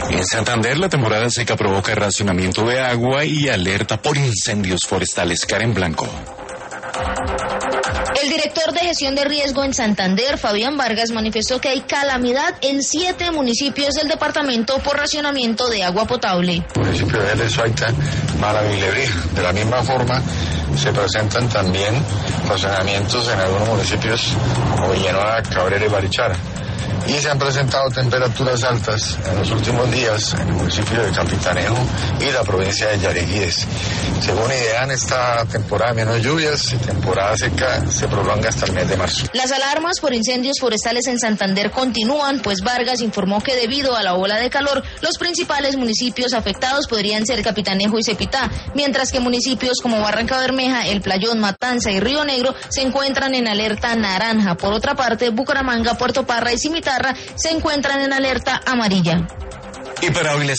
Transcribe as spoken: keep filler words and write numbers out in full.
En Santander, la temporada seca provoca racionamiento de agua y alerta por incendios forestales. Karen Blanco. El director de gestión de riesgo en Santander, Fabián Vargas, manifestó que hay calamidad en siete municipios del departamento por racionamiento de agua potable. El municipio de Vélez, Suaita, Málaga y Lebrija. De la misma forma, se presentan también racionamientos en algunos municipios como Villanueva, Cabrera y Barichara. Y se han presentado temperaturas altas en los últimos días en el municipio de Capitanejo y la provincia de Yaracuy. Según IDEAN, esta temporada de menos lluvias y temporada seca se prolonga hasta el mes de marzo. Las alarmas por incendios forestales en Santander continúan, pues Vargas informó que debido a la ola de calor, los principales municipios afectados podrían ser Capitanejo y Cepitá, mientras que municipios como Barranca Bermeja, El Playón, Matanza y Río Negro se encuentran en alerta naranja. Por otra parte, Bucaramanga, Puerto Parra y Cimitarra se encuentran en alerta amarilla. Y para hoy les